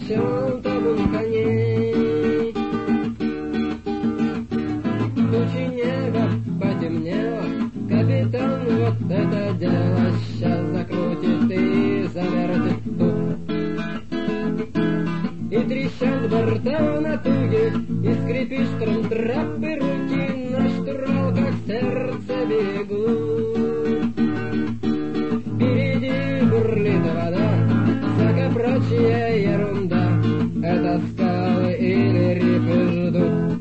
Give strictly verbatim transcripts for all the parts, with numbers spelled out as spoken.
прошел табун коней. Тучи неба потемнело, капитан, вот это дело сейчас закрутит и завертит тут. И трещат борта на туге, и скрипит штрам-трап, и руки на штурвал, как сердце бегут. Впереди бурлит вода, всякая прочая ерунда, это скалы или рифы ждут.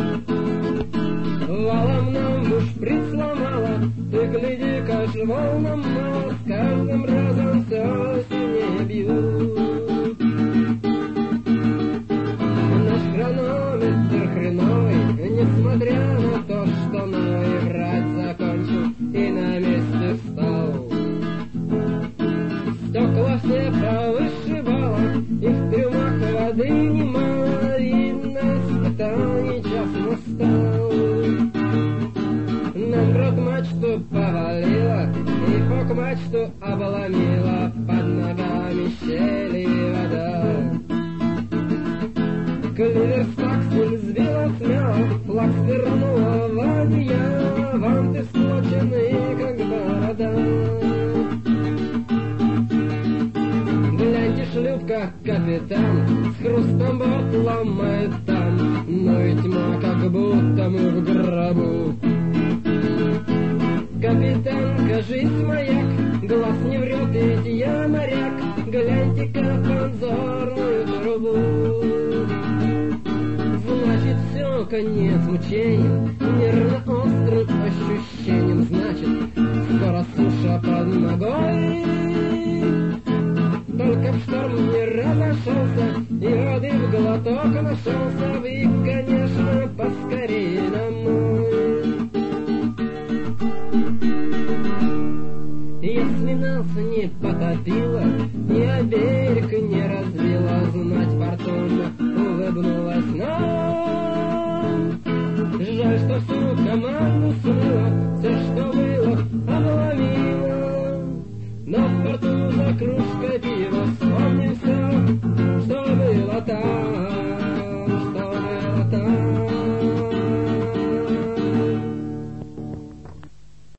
Валом нам уж присломало, ты гляди-ка ж волнам мало, с каждым разом все сильнее бьют. Наш хронометр хреновый, несмотря на то, что мной врать закончил и на месте стал. Стекла все повышивало, и в трюмах воды немало, видно, испытаний час настал. Нам грот мачту повалило, и фок мачту обломило, под ногами щели вода. Кливер стаксель сбила смело, флаг свернула в одеяло, ванты склочены, как борода. Гляньте, шлюпка, капитан, с хрустом борт ломает там, но и тьма, как будто мы в гробу. Капитан, кажись, маяк, глаз не врет, ведь я моряк, гляньте-ка подзорную трубу. Значит, все, конец мучениям, нервно-острым ощущением, значит, скоро суша под ногой. Только в шторм не разошелся, и воды в глоток нашелся, и, конечно, поскорее домой. Если нас не потопило, и берег не разбило, знать фортуна улыбнулась нам. Жаль, что всю команду смыло, все, что было, обломило. Но фортуна за кружкой пива, вспомним все, что было там, что было там.